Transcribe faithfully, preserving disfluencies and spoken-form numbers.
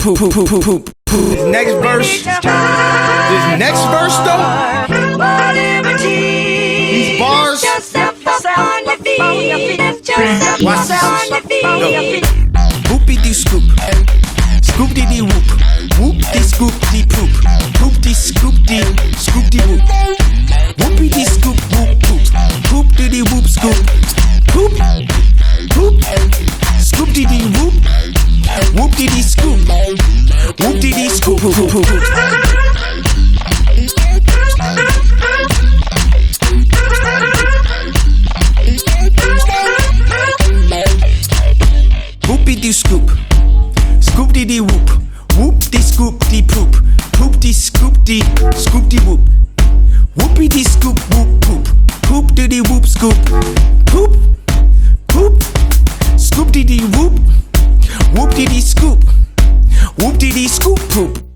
poop, poop, poop, poop, poop. This next verse, this next verse though, these bars, watch this. Yo. Whoopie dee scoop, scoop dee dee whoop, whoop dee scoop dee poop, poop dee scoop dee, scoop dee whoop, whoopie dee scoop whoop poop, poop dee dee whoop scoop, poop, poop, scoop dee dee whoop, whoop dee dee scoop, whoop dee dee scoop, poop, poop, poop. Whoopie dee scoop, scoop dee dee whoop, whoop dee scoop dee poop, poop dee scoop dee, scoop dee whoop, whoopie dee scoop whoop poop, poop dee dee whoop scoop, poop, poop, scoop dee dee whoop, whoop dee dee scoop, whoop dee dee scoop poop.